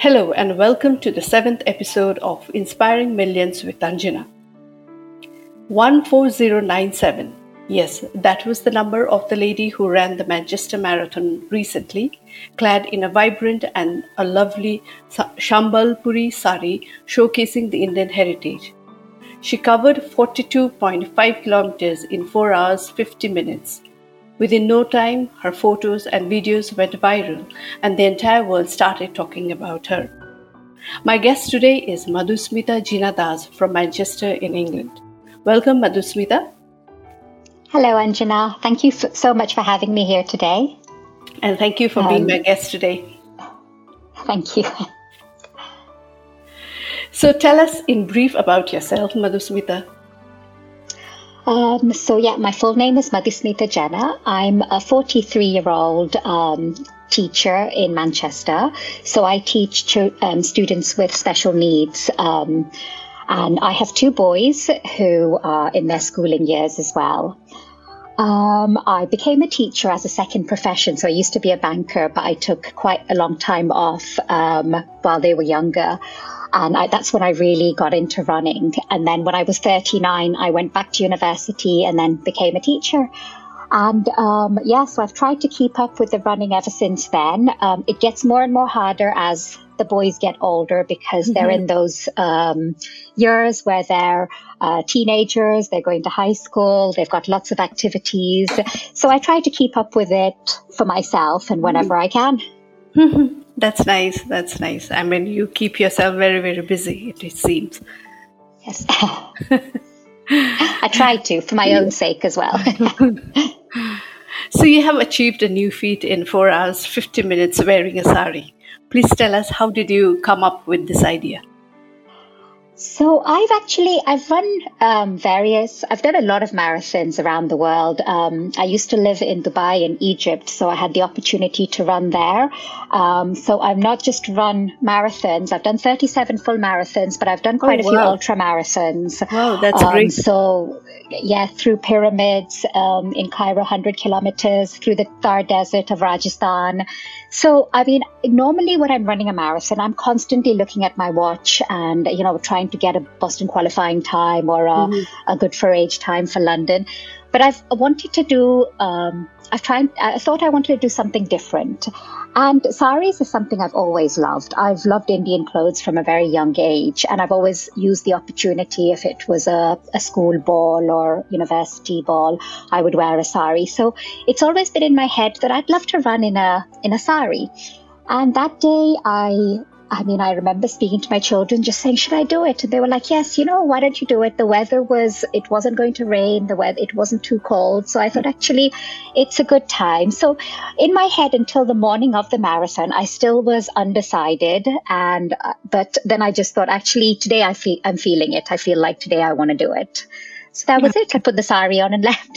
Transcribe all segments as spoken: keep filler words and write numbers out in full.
Hello and welcome to the seventh episode of Inspiring Millions with Anjana. one four zero nine seven. Yes, that was the number of the lady who ran the Manchester Marathon recently, clad in a vibrant and a lovely Shambalpuri sari showcasing the Indian heritage. She covered forty-two point five kilometers in four hours fifty minutes. Within no time, her photos and videos went viral and the entire world started talking about her. My guest today is Madhusmita Jinadas from Manchester in England. Welcome, Madhusmita. Hello, Anjana. Thank you f- so much for having me here today. And thank you for um, being my guest today. Thank you. So tell us in brief about yourself, Madhusmita. Um, so yeah, my full name is Madhusmita Jana. I'm a forty-three-year-old um, teacher in Manchester. So I teach ch- um, students with special needs. Um, and I have two boys who are in their schooling years as well. Um, I became a teacher as a second profession. So I used to be a banker, but I took quite a long time off um, while they were younger. And I, that's when I really got into running. And then when I was thirty-nine, I went back to university and then became a teacher. And um, yeah, so I've tried to keep up with the running ever since then. Um, it gets more and more harder as the boys get older because mm-hmm. they're in those um, years where they're uh, teenagers, they're going to high school, they've got lots of activities. So I try to keep up with it for myself and whenever mm-hmm. I can. That's nice. That's nice. I mean, you keep yourself very, very busy, it, it seems. Yes. I try to, for my own sake as well. So you have achieved a new feat in four hours, fifty minutes wearing a sari. Please tell us, how did you come up with this idea? So I've actually, I've run um, various, I've done a lot of marathons around the world. Um, I used to live in Dubai in Egypt, so I had the opportunity to run there. Um, so I've not just run marathons, I've done thirty-seven full marathons, but I've done quite oh, a few wow. ultra marathons. Wow, that's um, great. So yeah, through pyramids um, in Cairo, one hundred kilometers, through the Thar Desert of Rajasthan. So, I mean, normally when I'm running a marathon, I'm constantly looking at my watch and, you know, trying to get a Boston qualifying time or a, mm-hmm. a good for age time for London. But I've wanted to do, um, I've tried, I thought I wanted to do something different. And saris is something I've always loved. I've loved Indian clothes from a very young age. And I've always used the opportunity, if it was a, a school ball or university ball, I would wear a sari. So it's always been in my head that I'd love to run in a, in a sari. And that day I... I mean, I remember speaking to my children, just saying, should I do it? And they were like, yes, you know, why don't you do it? The weather was, it wasn't going to rain. The weather, it wasn't too cold. So I thought, actually, it's a good time. So in my head, until the morning of the marathon, I still was undecided. And, uh, but then I just thought, actually, today I feel, I'm feeling it. I feel like today I want to do it. So that was it. I put the sari on and left.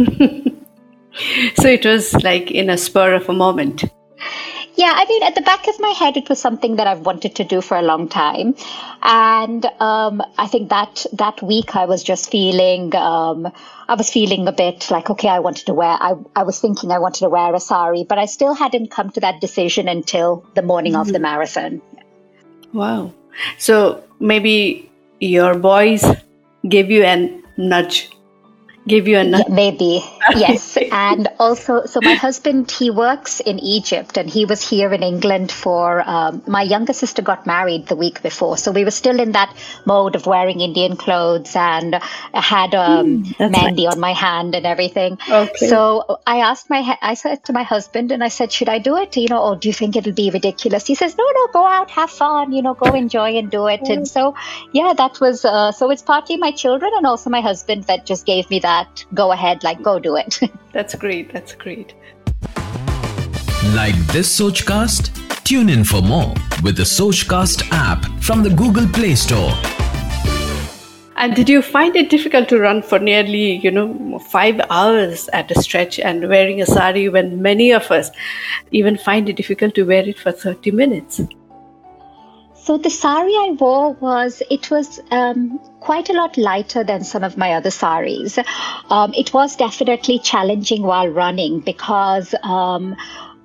So it was like in a spur of a moment. Yeah, I mean, at the back of my head, it was something that I've wanted to do for a long time. And um, I think that that week I was just feeling, um, I was feeling a bit like, okay, I wanted to wear, I, I was thinking I wanted to wear a sari, but I still hadn't come to that decision until the morning mm-hmm. of the marathon. Wow. So maybe your boys gave you a nudge. Give you a nudge. Yeah, maybe, yes. And also, so my husband, he works in Egypt and he was here in England for, um, my younger sister got married the week before. So we were still in that mode of wearing Indian clothes and I had um, mm, mehndi nice. on my hand and everything. Okay. So I asked my, I said to my husband and I said, should I do it? You know, or do you think it'll be ridiculous? He says, no, no, go out, have fun, you know, go enjoy and do it. And so, yeah, that was, uh, so it's partly my children and also my husband that just gave me that. Go ahead, like, go do it. That's great. That's great. Like this Sochcast? Tune in for more with the Sochcast app from the Google Play Store. And did you find it difficult to run for nearly, you know, five hours at a stretch and wearing a sari when many of us even find it difficult to wear it for thirty minutes? So the sari I wore was, it was um, quite a lot lighter than some of my other saris. Um, it was definitely challenging while running because um,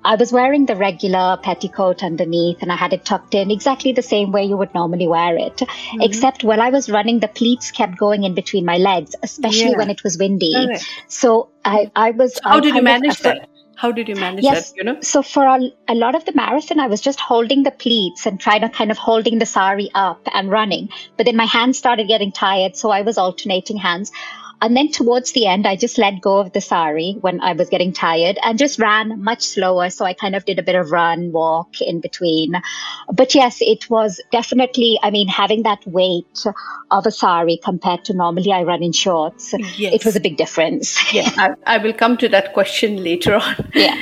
I was wearing the regular petticoat underneath and I had it tucked in exactly the same way you would normally wear it. Mm-hmm. Except while I was running, the pleats kept going in between my legs, especially yeah. when it was windy. Correct. So I, I was... So how I did you manage that? How did you manage yes, that, you know? So for a, a lot of the marathon, I was just holding the pleats and trying to kind of holding the sari up and running. But then my hands started getting tired, so I was alternating hands. And then towards the end, I just let go of the sari when I was getting tired and just ran much slower. So I kind of did a bit of run, walk in between. But yes, it was definitely, I mean, having that weight of a sari compared to normally I run in shorts, yes. It was a big difference. Yeah, I, I will come to that question later on. Yeah.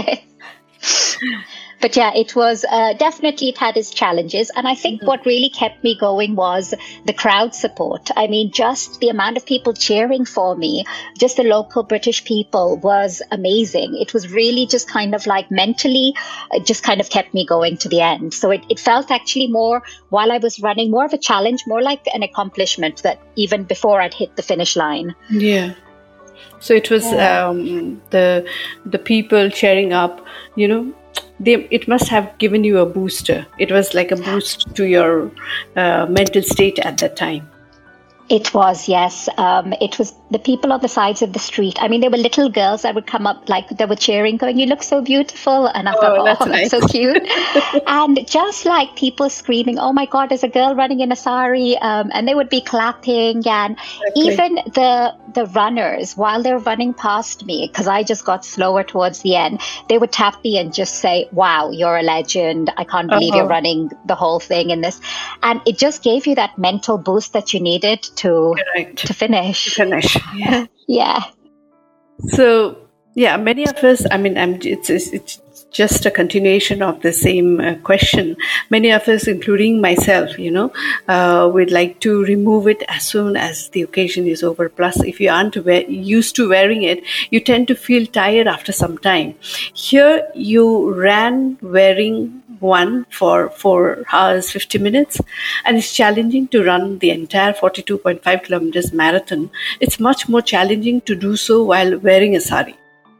But yeah, it was uh, definitely, it had its challenges. And I think mm-hmm. what really kept me going was the crowd support. I mean, just the amount of people cheering for me, just the local British people was amazing. It was really just kind of like mentally, it just kind of kept me going to the end. So it, it felt actually more, while I was running, more of a challenge, more like an accomplishment that even before I'd hit the finish line. Yeah. So it was yeah. um, the the people cheering up, you know, they, it must have given you a booster. It was like a boost to your uh, mental state at that time. It was, yes. Um, it was the people on the sides of the street. I mean, there were little girls that would come up, like they were cheering, going, "You look so beautiful." And I oh, thought, that's oh, nice. that's so cute. And just like people screaming, "Oh my God, there's a girl running in a sari." Um, and they would be clapping. And okay. even the the runners, while they were running past me, because I just got slower towards the end, they would tap me and just say, "Wow, you're a legend. I can't believe uh-huh. you're running the whole thing in this." And it just gave you that mental boost that you needed to Correct. to finish. To finish. Yeah. Yeah. So, yeah, many of us, I mean, I'm, it's, it's, it's just a continuation of the same uh, question. Many of us, including myself, you know, uh, would like to remove it as soon as the occasion is over. Plus, if you aren't wear, used to wearing it, you tend to feel tired after some time. Here, you ran wearing one for four hours, fifty minutes, and it's challenging to run the entire forty-two point five kilometers marathon. It's much more challenging to do so while wearing a sari.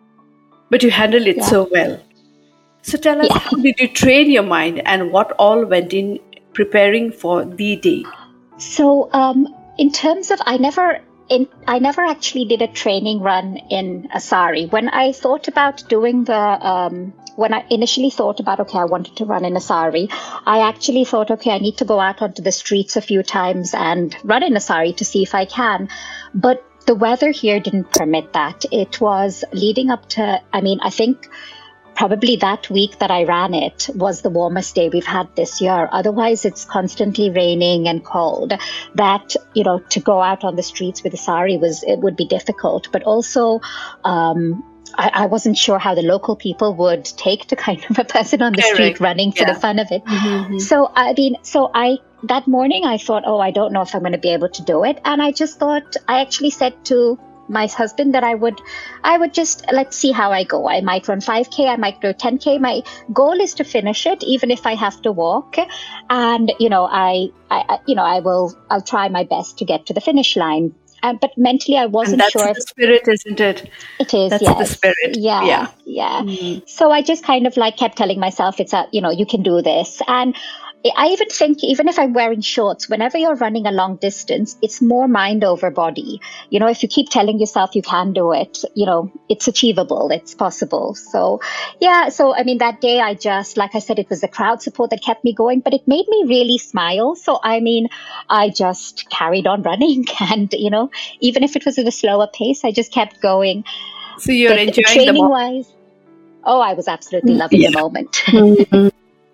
But you handle it yeah. so well. So tell us, yeah. how did you train your mind and what all went in preparing for the day? So um, in terms of, I never... In, I never actually did a training run in a sari. When I thought about doing the, um, when I initially thought about, okay, I wanted to run in a sari, I actually thought, okay, I need to go out onto the streets a few times and run in a sari to see if I can. But the weather here didn't permit that. It was leading up to, I mean, I think probably that week that I ran it was the warmest day we've had this year. Otherwise, it's constantly raining and cold. That, you know, to go out on the streets with a sari was, it would be difficult. But also, um, I, I wasn't sure how the local people would take to kind of a person on the Correct. street running for yeah. the fun of it. Mm-hmm. So, I mean, so I, that morning I thought, oh, I don't know if I'm going to be able to do it. And I just thought, I actually said to my husband that I would, I would just, let's see how I go. I might run five K, I might do ten K. My goal is to finish it, even if I have to walk. And, you know, I, I, you know, I will, I'll try my best to get to the finish line. Uh, but mentally, I wasn't and that's sure. That's the spirit, isn't it? It is, That's yes. the spirit. Yeah, yeah. yeah. Mm-hmm. So I just kind of like kept telling myself, it's a, you know, you can do this. And I even think, even if I'm wearing shorts, whenever you're running a long distance, it's more mind over body. You know, if you keep telling yourself you can do it, you know, it's achievable, it's possible. So, yeah, so, I mean, that day I just, like I said, it was the crowd support that kept me going, but it made me really smile. So, I mean, I just carried on running and, you know, even if it was at a slower pace, I just kept going. So you're but enjoying training the moment? Wise, oh, I was absolutely loving yeah. the moment. Mm-hmm.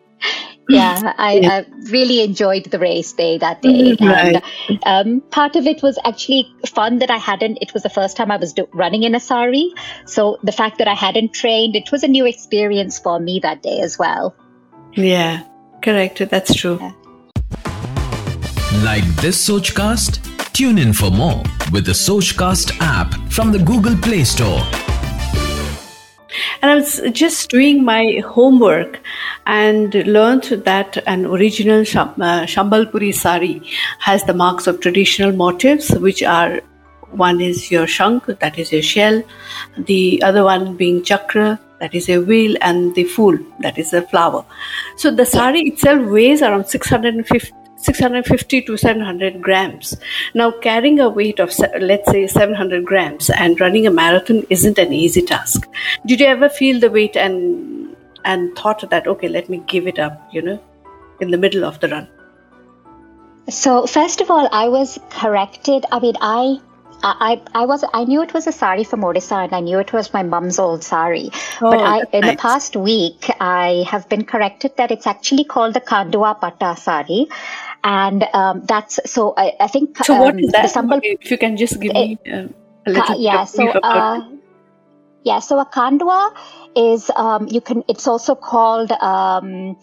Yeah, I, yeah. I really enjoyed the race day that day. Right. And um, part of it was actually fun that I hadn't, it was the first time I was do, running in a sari. So the fact that I hadn't trained, it was a new experience for me that day as well. Yeah, correct. That's true. Yeah. Like this Sochcast? Tune in for more with the Sochcast app from the Google Play Store. And I was just doing my homework and learned that an original Sham- uh, Shambalpuri sari has the marks of traditional motifs, which are, one is your shank, that is your shell, the other one being chakra, that is a wheel, and the fool, that is a flower. So the sari itself weighs around six hundred fifty to seven hundred grams. Now, carrying a weight of, let's say, seven hundred grams and running a marathon isn't an easy task. Did you ever feel the weight and and thought that, okay, let me give it up, you know, in the middle of the run? So first of all, I was corrected. I mean, I, I, I was, I knew it was a sari from Odisha, and I knew it was my mum's old sari. Oh, but I, in nice. the past week, I have been corrected that it's actually called the Khandwa Patta sari. And um, that's, so I, I think... So um, what is that? The Sambal, if you can just give me uh, a little yeah, bit so, uh, yeah, so a Khandwa is, um, you can, it's also called... Um,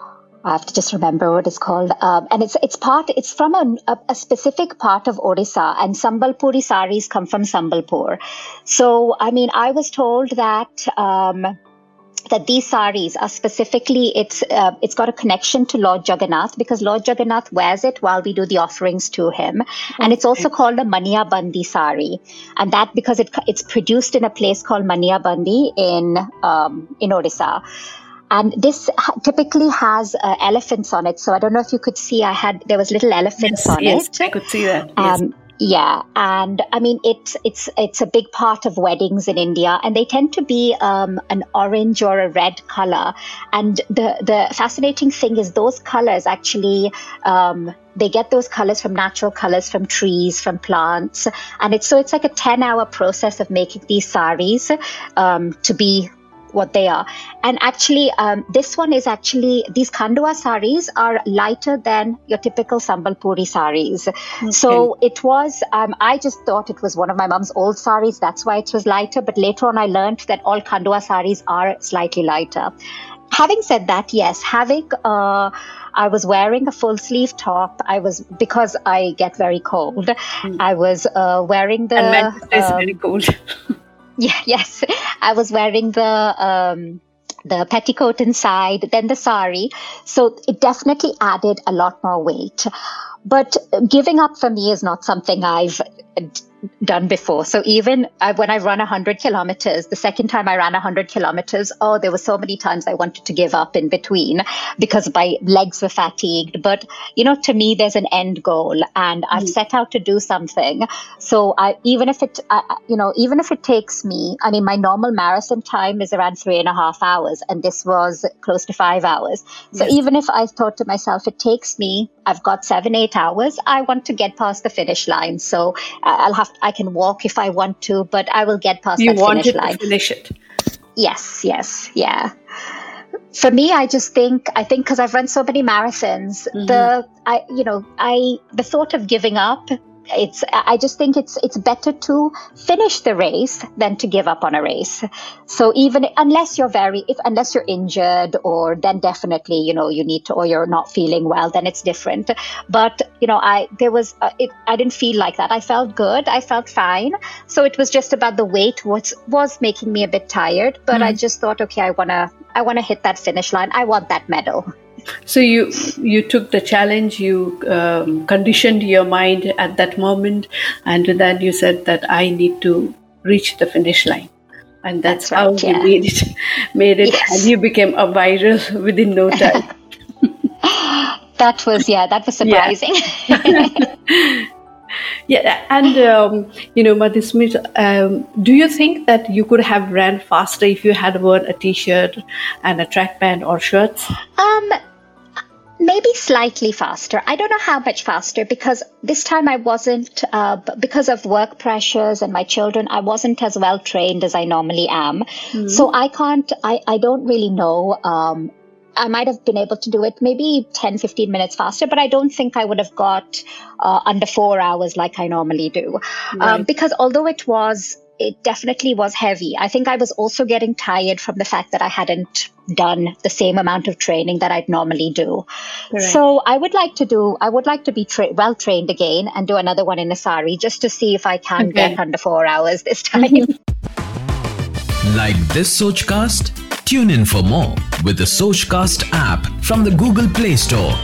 I have to just remember what it's called. Um, and it's it's part, it's from a, a, a specific part of Odisha, and Sambalpuri saris come from Sambalpur. So, I mean, I was told that um, that these saris are specifically, it's uh, it's got a connection to Lord Jagannath, because Lord Jagannath wears it while we do the offerings to him. Okay. And it's also called a Mania Bandi sari. And that because it it's produced in a place called Mania Bandi in, um, in Odisha. And this typically has uh, elephants on it. So I don't know if you could see, I had, there was little elephants yes, on yes, it. I could see that. Um, yes. Yeah. And I mean, it's, it's, it's a big part of weddings in India, and they tend to be um, an orange or a red color. And the, the fascinating thing is those colors actually, um, they get those colors from natural colors, from trees, from plants. And it's, so it's like a ten hour process of making these saris um, to be what they are. And actually, um, this one is actually, these Khandwa saris are lighter than your typical Sambalpuri saris. Okay. So it was, um, I just thought it was one of my mom's old saris. That's why it was lighter. But later on, I learned that all Khandwa saris are slightly lighter. Having said that, yes, having, uh, I was wearing a full sleeve top. I was, because I get very cold, mm. I was uh, wearing the... And Manchester is um, very cold. Yeah, yes. I was wearing the um, the petticoat inside, then the sari. So it definitely added a lot more weight. But giving up for me is not something I've done before. So even I, when I run one hundred kilometers, the second time I ran one hundred kilometers, oh, there were so many times I wanted to give up in between because my legs were fatigued. But, you know, to me, there's an end goal, and I've mm. set out to do something. So I, even if it, I, you know, even if it takes me, I mean, my normal marathon time is around three and a half hours, and this was close to five hours. So yes. Even if I thought to myself, it takes me, I've got seven, eight hours, I want to get past the finish line. So I'll have, I can walk if I want to, but I will get past you that finish line. You wanted to finish it. Yes, yes, yeah. For me, I just think, I think because I've run so many marathons, mm-hmm. the, I, you know, I, the thought of giving up, it's, I just think it's, it's better to finish the race than to give up on a race. So even, unless you're very, if, unless you're injured, or then definitely, you know, you need to, or you're not feeling well, then it's different. But, you know, I, there was, uh, it, I didn't feel like that. I felt good. I felt fine. So it was just about the weight, was, was making me a bit tired, but mm. I just thought, okay, I want to, I want to hit that finish line. I want that medal. So you you took the challenge, you um, conditioned your mind at that moment, and then you said that I need to reach the finish line, and that's, that's right, how yeah. you made it, made it, yes. And you became a viral within no time. That was yeah, that was surprising. Yeah, yeah. And um, you know, Madhusmita, um, do you think that you could have ran faster if you had worn a t-shirt and a track pant or shirts? Um. Maybe slightly faster. I don't know how much faster, because this time I wasn't, uh, because of work pressures and my children, I wasn't as well trained as I normally am. Mm-hmm. So I can't, I, I don't really know. Um, I might have been able to do it maybe ten, fifteen minutes faster, but I don't think I would have got uh, under four hours like I normally do. Right. Um, because although it was, it definitely was heavy. I think I was also getting tired from the fact that I hadn't done the same amount of training that I'd normally do. Correct. So I would like to do, I would like to be tra- well trained again and do another one in a sari just to see if I can okay. get under four hours this time. Like this Sochcast? Tune in for more with the Sochcast app from the Google Play Store.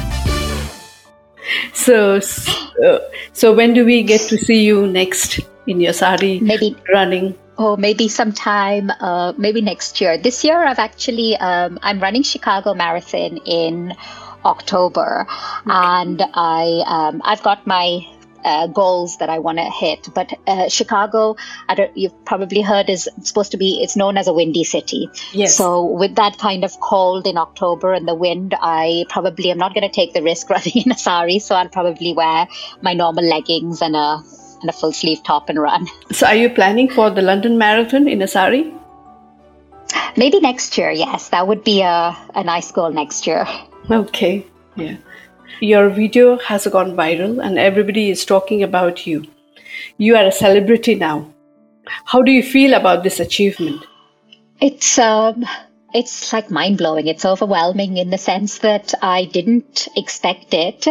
So, so, so when do we get to see you next in your sari maybe running? Oh, maybe sometime, uh, maybe next year. This year, I've actually, um, I'm running Chicago Marathon in October, okay. and I, um, I've got my uh, goals that I want to hit. But uh, Chicago, I don't, you've probably heard, is supposed to be, it's known as a windy city. Yes. So with that kind of cold in October and the wind, I probably am not going to take the risk running in a sari. So I'll probably wear my normal leggings and a and a full sleeve top and run. So are you planning for the London Marathon in a sari? Maybe next year, yes. That would be a, a nice goal next year. Okay, yeah. Your video has gone viral and everybody is talking about you. You are a celebrity now. How do you feel about this achievement? It's um, it's like mind-blowing. It's overwhelming in the sense that I didn't expect it.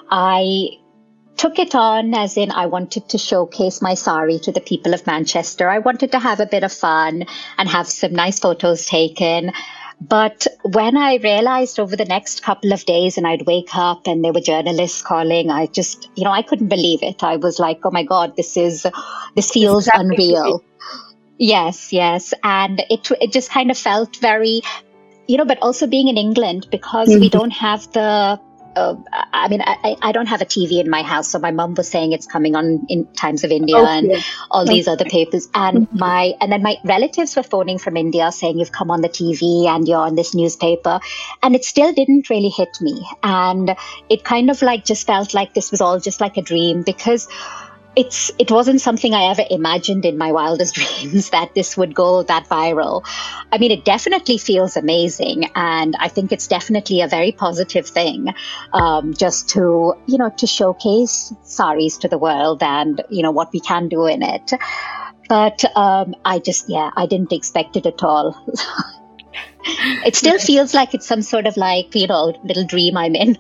I took it on as in I wanted to showcase my sari to the people of Manchester. I wanted to have a bit of fun and have some nice photos taken. But when I realized over the next couple of days and I'd wake up and there were journalists calling, I just, you know, I couldn't believe it. I was like, oh my God, this is, this feels unreal. Yes, yes. And it, it just kind of felt very, you know, but also being in England, because mm-hmm. we don't have the, Uh, I mean, I, I don't have a T V in my house, so my mum was saying it's coming on in Times of India okay. and all these okay. other papers. And mm-hmm. my and then my relatives were phoning from India saying you've come on the T V and you're on this newspaper, and it still didn't really hit me. And it kind of like just felt like this was all just like a dream, because it's it wasn't something I ever imagined in my wildest dreams that this would go that viral. I mean, it definitely feels amazing, and I think it's definitely a very positive thing, um, just to, you know, to showcase saris to the world and, you know, what we can do in it. But um, I just, yeah, I didn't expect it at all. It still feels like it's some sort of like, you know, little dream I'm in.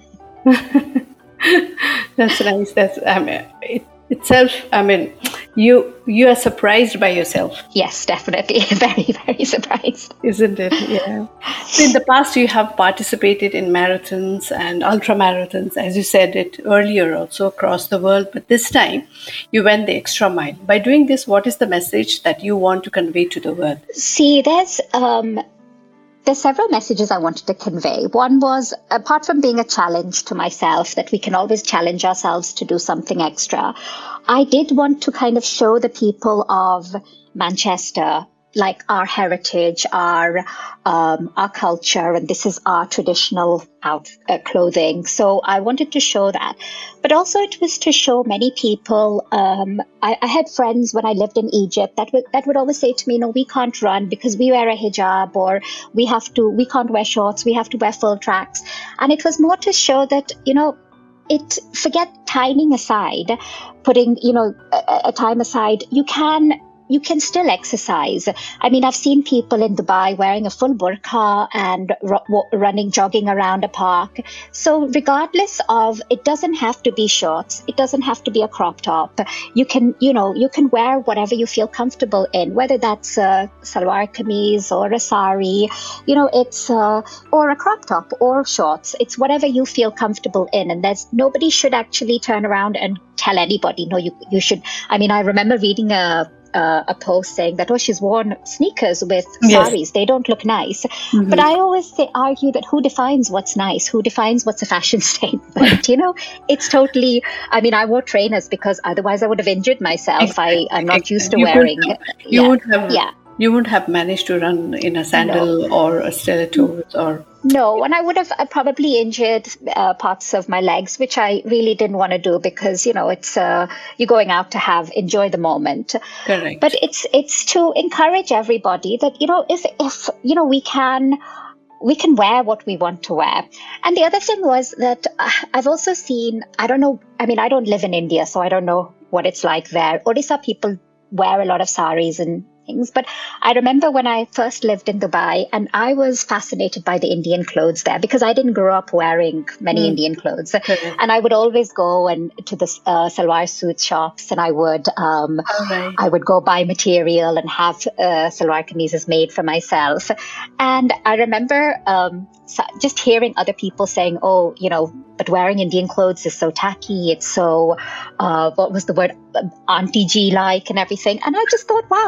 That's nice. That's, I mean, it, itself, I mean, you you are surprised by yourself. Yes, definitely. Very, very surprised. Isn't it? Yeah. So in the past, you have participated in marathons and ultra marathons, as you said it earlier, also across the world. But this time, you went the extra mile. By doing this, what is the message that you want to convey to the world? See, there's... Um, There's several messages I wanted to convey. One was, apart from being a challenge to myself, that we can always challenge ourselves to do something extra, I did want to kind of show the people of Manchester, like our heritage, our um, our culture, and this is our traditional out uh, clothing. So I wanted to show that. But also it was to show many people. Um, I, I had friends when I lived in Egypt that would that would always say to me, "No, we can't run because we wear a hijab, or we have to. We can't wear shorts. We have to wear full tracks." And it was more to show that, you know, it forget timing aside, putting, you know, a, a time aside, you can. You can still exercise. I mean, I've seen people in Dubai wearing a full burqa and r- running, jogging around a park. So regardless of, it doesn't have to be shorts. It doesn't have to be a crop top. You can, you know, you can wear whatever you feel comfortable in, whether that's a salwar kameez or a sari, you know, it's, uh, or a crop top or shorts. It's whatever you feel comfortable in. And there's, nobody should actually turn around and tell anybody, no, you, you should. I mean, I remember reading a, Uh, a post saying that, oh, she's worn sneakers with saris. Yes. They don't look nice. Mm-hmm. But I always say, argue that who defines what's nice? Who defines what's a fashion statement? You know, it's totally, I mean, I wore trainers because otherwise I would have injured myself. Exactly. I, I'm not exactly. used to you wearing. Have, you yeah. would have, yeah. You wouldn't have managed to run in a sandal no. or a stilettos or... No, and I would have probably injured uh, parts of my legs, which I really didn't want to do because, you know, it's uh, you're going out to have, enjoy the moment. Correct. But it's it's to encourage everybody that, you know, if, if you know, we can... we can wear what we want to wear. And the other thing was that uh, I've also seen, I don't know, I mean, I don't live in India, so I don't know what it's like there. Odisha people wear a lot of saris and things. But I remember when I first lived in Dubai, and I was fascinated by the Indian clothes there because I didn't grow up wearing many mm. Indian clothes. Okay. And I would always go and to the uh, salwar suit shops, and I would um, right. I would go buy material and have uh, salwar kameezes made for myself. And I remember um, just hearing other people saying, "Oh, you know, but wearing Indian clothes is so tacky. It's so uh, what was the word, Auntie G like and everything." And I just thought, wow, but we have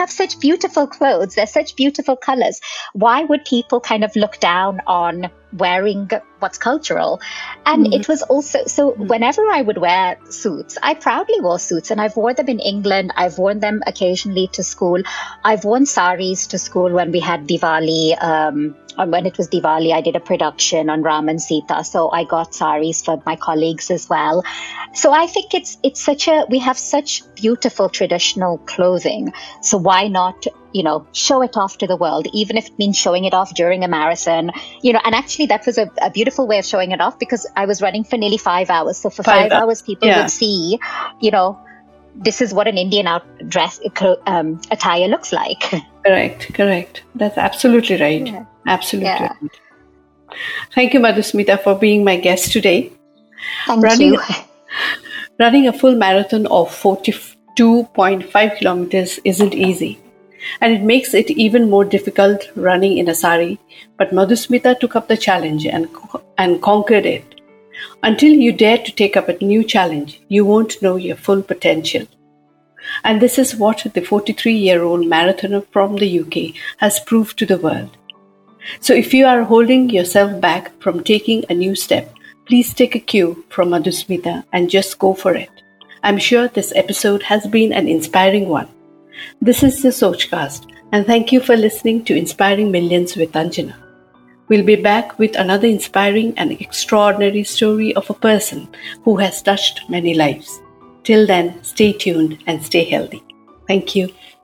have such beautiful clothes. They're such beautiful colors. Why would people kind of look down on wearing what's cultural? And mm-hmm. it was also, so whenever I would wear suits, I proudly wore suits, and I've worn them in England. I've worn them occasionally to school. I've worn saris to school when we had Diwali. Um, when it was Diwali, I did a production on Ram and Sita. So I got saris for my colleagues as well. So I think it's, it's such a, we have such beautiful traditional clothing. So why not, you know, show it off to the world, even if it means showing it off during a marathon, you know. And actually that was a, a beautiful way of showing it off, because I was running for nearly five hours. So for five, five hours, people yeah. would see, you know, this is what an Indian out dress um, attire looks like. Correct, correct. That's absolutely right. Yeah. Absolutely yeah. right. Thank you, Madhusmita, for being my guest today. Thank running, you. Running a full marathon of forty-two point five kilometers isn't easy, and it makes it even more difficult running in a sari. But Madhusmita took up the challenge and and conquered it. Until you dare to take up a new challenge, you won't know your full potential. And this is what the forty-three-year-old marathoner from the U K has proved to the world. So if you are holding yourself back from taking a new step, please take a cue from Madhusmita and just go for it. I'm sure this episode has been an inspiring one. This is the Sochcast, and thank you for listening to Inspiring Millions with Anjana. We'll be back with another inspiring and extraordinary story of a person who has touched many lives. Till then, stay tuned and stay healthy. Thank you.